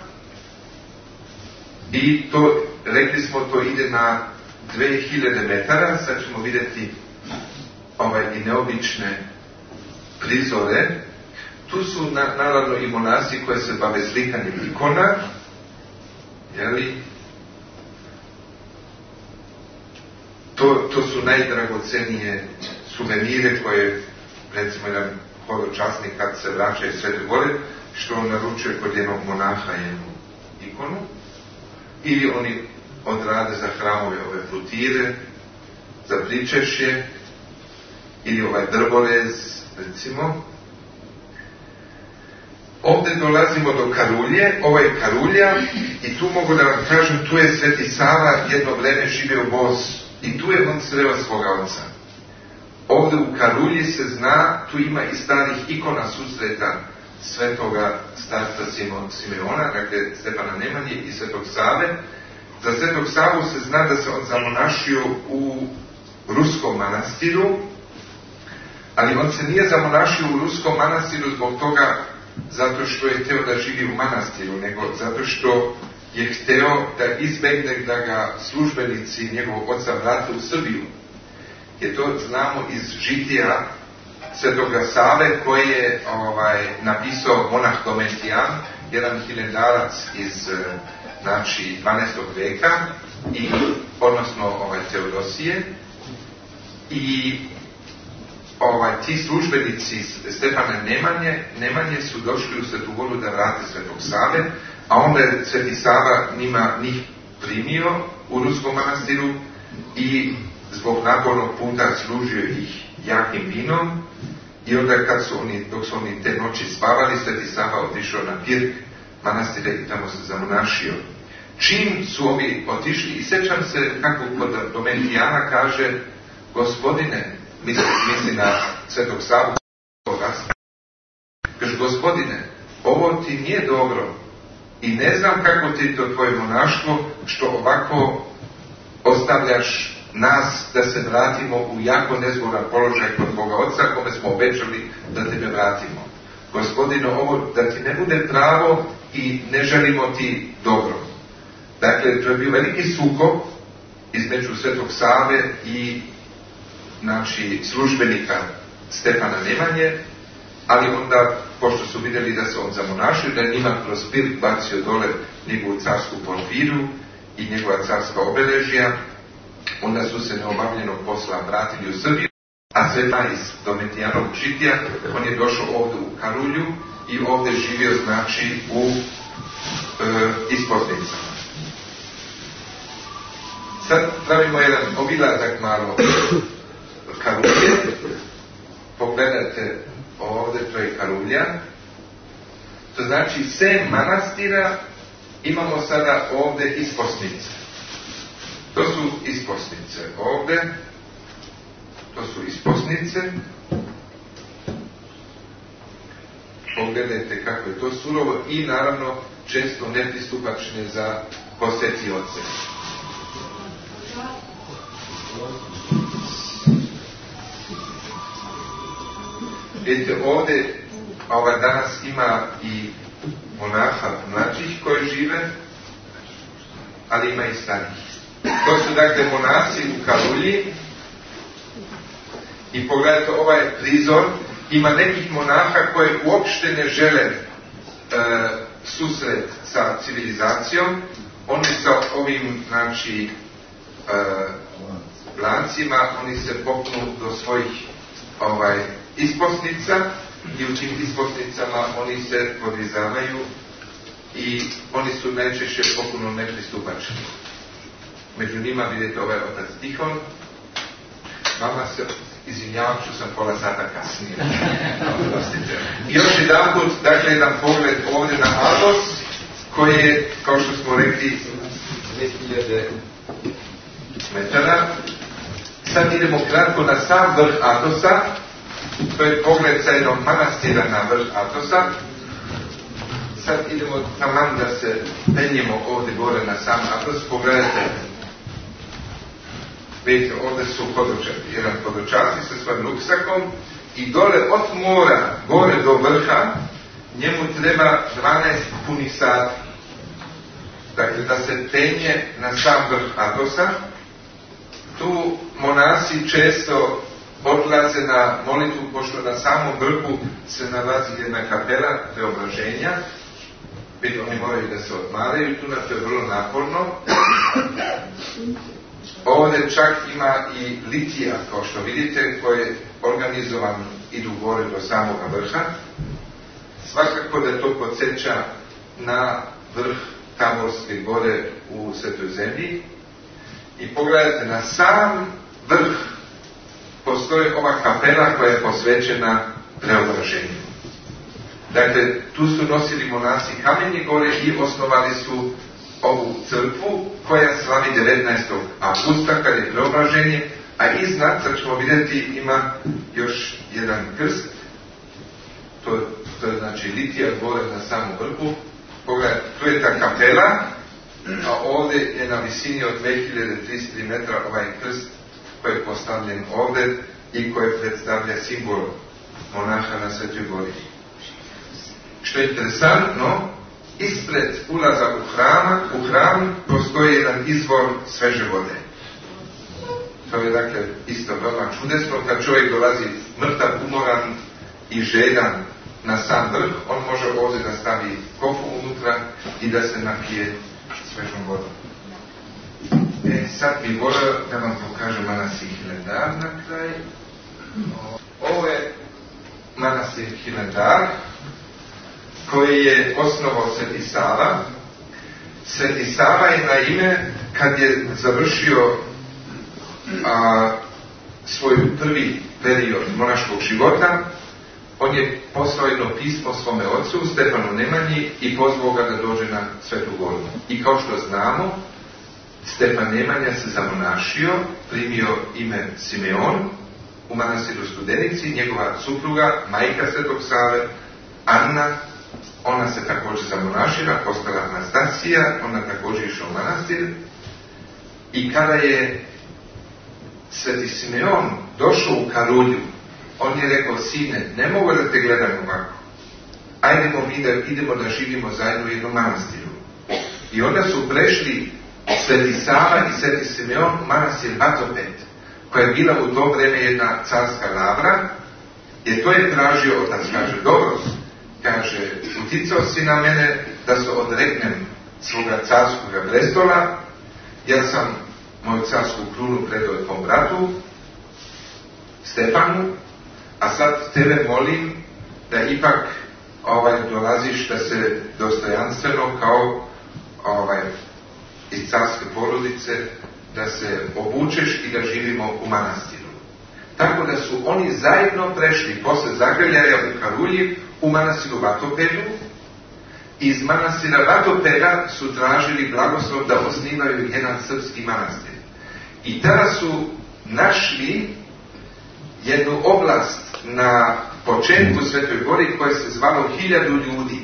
I to, rekli smo, to ide na 2000 metara. Sad ćemo vidjeti i neobične prizore. Tu su naravno i monasi koji se bave slikanjem ikona, jeli? To su najdragocenije suvenire koje, recimo, jedan hodočasnik kad se vraća iz Svete Gore, što on naručuje kod jednog monaha jednu ikonu, ili oni odrade za hramove ove frutire, za pričešće, ili drvorez, recimo. Ovdje dolazimo do Karulje, ovo je Karulja, i tu mogu da vam kažem, tu je Sveti Sava jedno vreme živio bos, i tu je on sreo svoga oca. Ovdje u Karulji se zna, tu ima i starih ikona susreta svetoga starca Simeona, dakle Stefana Nemanje i Svetog Save. Za Svetog Savu se zna da se on zamonašio u ruskom manastiru, ali on se nije zamonašio u ruskom manastiru zbog toga zato što je hteo da živi u manastiru, nego zato što je hteo da izbegne da ga službenici njegovog oca vrate u Srbiju. Jer to znamo iz žitija Svetoga Save koje je napisao monah Domitijan, jedan hiljadarac iz 12. veka, i odnosno Teodosije, i ti službenici Stefana Nemanje su došli u Svetu Goru da vrate Svetog Save, a onda je Sveti Sava njih primio u ruskom manastiru i zbog napornog puta služio ih jakim vinom, i onda dok su oni te noći spavali, Sveti Sava otišao na pirk manastira i tamo se zamonašio. Čim su ovi otišli, i sećam se kako kod Domitijana kaže: Gospodine, misli na Svetog Savu, kaže: Gospodine, ovo ti nije dobro i ne znam kako ti to tvoje monaštvo, što ovako ostavljaš nas da se vratimo u jako nezgodan položaj kod Boga Oca, kome smo obećali da tebe vratimo. Gospodine, ovo da ti ne bude pravo i ne želimo ti dobro. Dakle, to je bio veliki sukob između Svetog Save i službenika Stefana Nemanje, ali onda, pošto su vidjeli da se on zamonašio, da je njima kroz pirk bacio dole njegovu carsku porfiru i njegova carska obeležja, onda su se neobavljenog posla vratili u Srbiju, a Sveta iz Domitijanovog žitija, on je došao ovdje u Karulju i ovdje živio, u Isposnicama. Sad pravimo jedan obilatak malo Karulje. Pogledajte ovdje, to je Karulja. To znači, sem manastira imamo sada ovdje Isposnice. To su Isposnice ovdje. To su Isposnice. Pogledajte kako je to surovo i naravno često nepristupačne za posetioce. Vidite, ovdje danas ima i monaha mlađih koji žive, ali ima i starijih. To su dakle monasi u Karulji. I pogledajte ovaj prizor, ima nekih monaha koji uopšte ne žele susret sa civilizacijom. Oni sa ovim, lancima, oni se popnu do svojih isposnica, i u tim isposnicama oni se podvizavaju i oni su najčešće potpuno nepristupačni. Među njima vidite ovaj otac Tihon, mama se Izvinjavam što sam pola sata kasnije. I još jedan put, dakle, jedan pogled ovdje na Atos, koji je, kao što smo rekli, 2000 metara. Sad idemo kratko na sam vrh Atosa. To je pogled sa jednog manastira na vrh Atosa. Sad idemo taman da se penjemo ovdje gore na sam Atos. Pogledajte. Vidite, ovdje su jedan hodočasnik sa svojim ruksakom i dole od mora, gore do vrha, njemu treba 12 punih sati. Dakle, da se penje na sam vrh Atosa. Tu monasi često odlaze na molitvu, pošto na samom vrhu se nalazi jedna kapela preobraženja. Vidite, oni moraju da se odmaraju, tu to je vrlo naporno. Ovdje čak ima i litija, kao što vidite, koji je organizovan, idu gore do samoga vrha. Svakako da to podsjeća na vrh Taborske gore u Svetoj zemlji. I pogledajte, na sam vrh postoji ova kapela koja je posvećena preobraženju. Dakle, tu su nosili monasi kamenje gore i osnovali su ovu crkvu koja slavi 19. avgusta kad je preobraženje, a iznad, sad ćemo vidjeti, ima još jedan krst. To je znači litija gore na samom vrhu. Pogledajte, tu je ta kapela, a ovdje je na visini od 2303 metra ovaj krst koji je postavljen ovdje i koji predstavlja simbol monaha na Svetoj gori. Što je interesantno, ispred ulaza u hram postoji jedan izvor sveže vode. To je dakle isto veoma čudesno, kad čovjek dolazi mrtav, umoran i željan na sam vrh, on može ovdje da stavi kofu unutra i da se napije svežom vodom. Sad bih volio da vam pokažem manastir Hilandar na kraj. Ovo je manastir Hilandar koji je osnovao Sveti Sava. Sveti Sava je na ime, kad je završio svoj prvi period monaškog života, on je poslao jedno pismo svome ocu, Stefanu Nemanji, i pozvao ga da dođe na Svetu goru. I kao što znamo, Stefan Nemanja se zamonašio, primio ime Simeon u manastiru Studenici, njegova supruga, majka Svetog Save, Anna, ona se također zamonašila, postala Anastasija, ona također išla u manastir. I kada je Sveti Simeon došao u Karulju, on je rekao: sine, ne mogu da te gledam ovako. Ajdemo mi da idemo da živimo zajedno u jednom manastiru. I onda su prešli Sveti Sava i Sveti Simeon u manastir Vatopet, koja je bila u to vreme jedna carska lavra, jer to je tražio otac. Kaže: dobro, kaže, uticao si na mene da se odreknem svoga carskoga prestola, ja sam moju carsku krunu predao tvom bratu Stefanu, a sad tebe molim da ipak dolaziš da se dostojanstveno kao iz carske porodice, da se obučeš i da živimo u manastiru. Tako da su oni zajedno prešli posle zagrljaja u Karulji u manastiru Vatopedu. Iz manastira Vatopeda su tražili blagoslov da osnivaju jedan srpski manastir. I tada su našli jednu oblast na početku Svetoj gori koja se zvalo 1000 ljudi.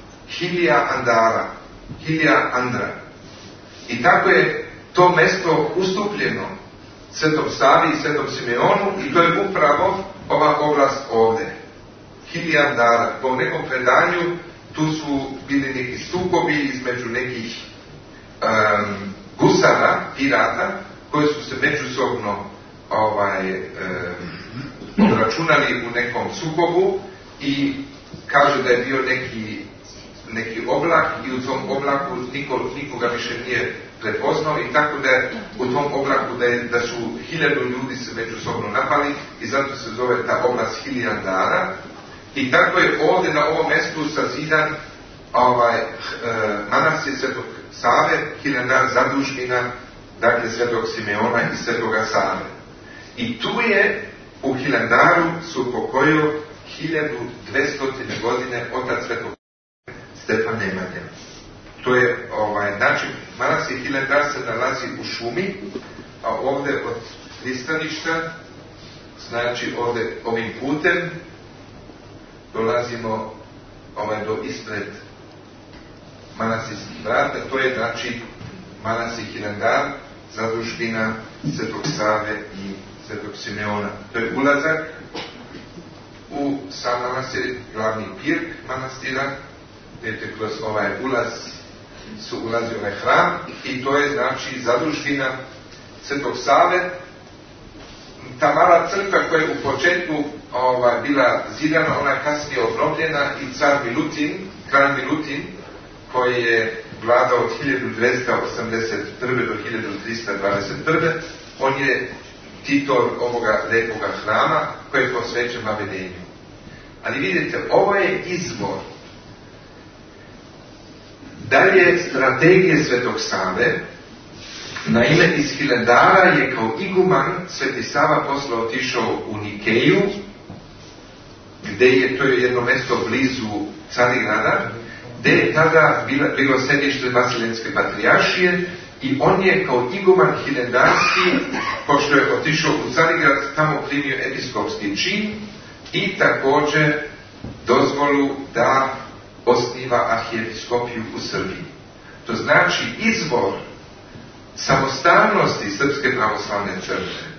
Hilija Andra. I tako je to mesto ustupljeno Svetom Savi i Svetom Simeonu, i to je upravo ova oblast ovdje. Hilija Andara. Po nekom predanju tu su bili neki sukobi između nekih gusara, pirata, koji su se međusobno odračunali u nekom sukobu, i kaže da je bio neki oblak, i u tom oblaku nikoga više nije prepoznao, i tako da u tom oblaku da su 1000 ljudi se međusobno napali, i zato se zove ta oblast Hilijandara. I tako je ovdje na ovom mjestu sazidan manastir Svetog Save, Hilijandar, zadužbina, dakle Svetog Simeona i Svetoga Save. I tu je u Hilandaru su pokojio 1200. godine otac Svetog Stefan Nemanja. To je znači, manastir Hilandar se nalazi u šumi, a ovdje od pristaništa, znači ovdje ovim putem dolazimo do ispred manastirskih vrata, to je znači manastir Hilandar, zadužbina Svetog Save i Svetog Simeona. To je ulazak u sam manastir, glavni pirk manastira. Vidite, kroz ovaj ulaz su ulazi ovaj hram i to je znači zadužbina Svetog Save. Ta mala crkva koja je u početku bila zidana, ona je kasnije obnovljena i car Milutin, kralj Milutin, koji je vladao od 1281. do 1321. On je titor ovoga lepoga hrama koji je posvećen Vavedenju. Ali vidite, ovo je izvor dalje strategije Svetog Save. Naime, iz Hilandara je kao iguman Sveti Sava poslao otišao u Nikeju, gdje je, to je jedno mjesto blizu Carigrada, gdje je tada bilo središte Vaseljenske patrijaršije i on je kao iguman hilandarski, pošto je otišao u Carigrad, tamo primio episkopski čin i također dozvolu da osniva arhijepiskopiju u Srbiji. To znači izvor samostalnosti Srpske pravoslavne crkve,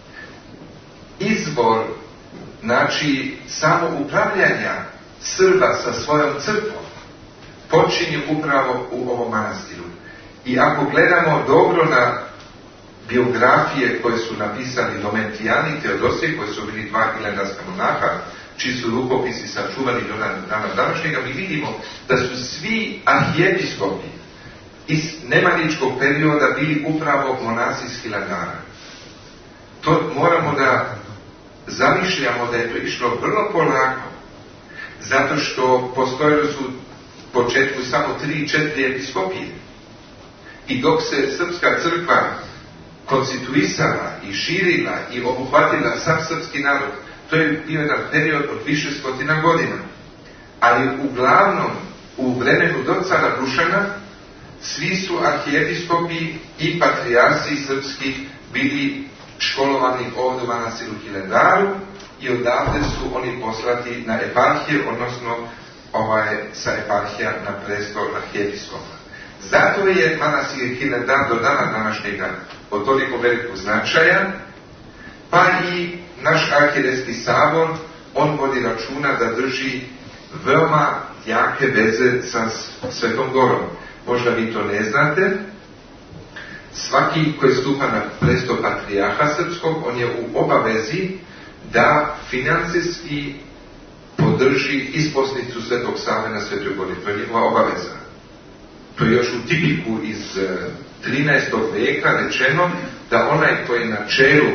izvor znači samoupravljanja Srba sa svojom crkvom počinje upravo u ovom manastiru. I ako gledamo dobro na biografije koje su napisali Domentijan i Teodosije, koji su bili dva hilandarska monaha, čiji su rukopisi sačuvani do dana današnjega, mi vidimo da su svi arhijepiskopi iz nemanjičkog perioda bili upravo monasi iz Hilandara. To moramo da zamišljamo da je to išlo vrlo polako, zato što postojali su u početku samo 3-4 episkopije. I dok se srpska crkva konstituisala i širila i obuhvatila sam srpski narod, to je bio jedan period od više stotina godina. Ali uglavnom u vremenu do cara Dušana svi su arhijepiskopi i patrijarsi srpski bili školovani ovdje u manastiru Hilandaru i odavde su oni poslati na eparhije, odnosno sa eparhija na prestol arhijepiskopa. Zato je manastir Hilandar do dana današnjega od toliko velikog značaja, pa i naš arhijerejski sabor, on vodi računa da drži veoma jake veze sa Svetom Gorom. Možda vi to ne znate, svaki koji stupa na presto patrijarha srpskog, on je u obavezi da financijski podrži isposnicu Svetog Save na Svetoj Gori. To je njegova obaveza. To je još u tipiku iz 13. vijeka rečeno da onaj koji je na čelu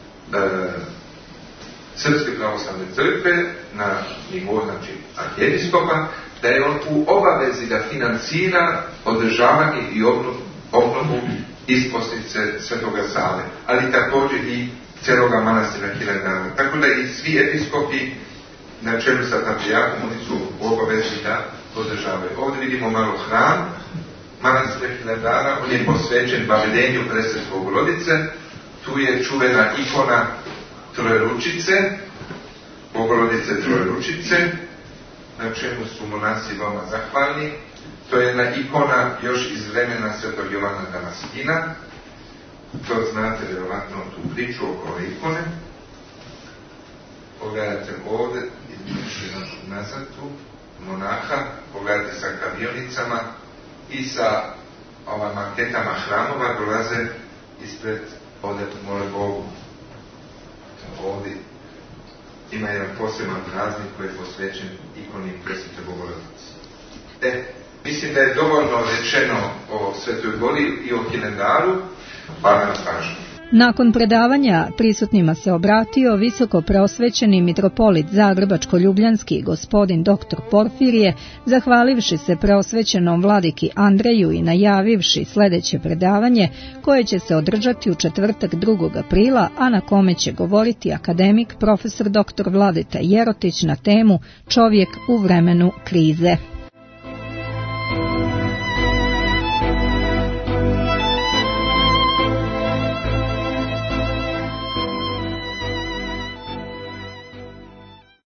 Srpske pravoslavne crkve na nivou, znači arhijepiskopa, da je on u obavezi da financira održavanje i obnovu isposnice Svetoga Save, ali također i cijeloga manastira Hilandara. Tako da i svi episkopi na čelu sa patrijarhom, oni su u obavezi da održavaju. Ovdje vidimo malo hram manastira Hilandara, on je posvećen Vavedenju Presvete Bogorodice. Tu je čuvena ikona Trojeručice, Bogorodice Trojeručice, na čemu su monasi veoma zahvalni. To je jedna ikona još iz vremena Svetog Jovana Damaskina. To znate vjerovatno tu priču oko ove ikone. Pogledajte ovdje, izmišljeno nazad tu, monaha, pogledajte sa kamionicama i sa maketama hramova dolaze ispred, ovdje mole Bogu. Ovdje ima jedan poseban praznik koji je posvećen ikoni Presvete Bogorodice. Mislim da je dovoljno rečeno o Svetoj Gori i o Hilandaru. Hvala na pažnju. Nakon predavanja prisutnima se obratio visoko preosvećeni mitropolit Zagrebačko-ljubljanski gospodin dr. Porfirije, zahvalivši se preosvećenom vladiki Andreju i najavivši sljedeće predavanje koje će se održati u četvrtak 2. aprila, a na kome će govoriti akademik profesor dr. Vladeta Jerotić na temu Čovjek u vremenu krize.